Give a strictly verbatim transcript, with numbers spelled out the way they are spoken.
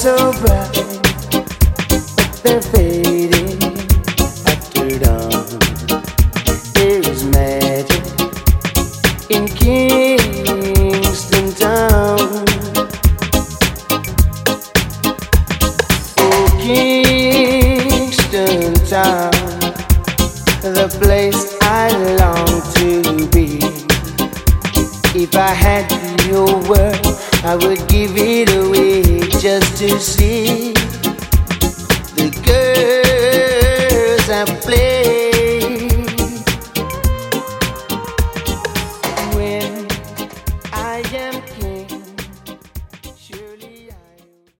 so bright, they're fading after dawn. There is magic in Kingston Town. Oh, Kingston Town, the place I long to be. If I had your word, I would give it away just to see.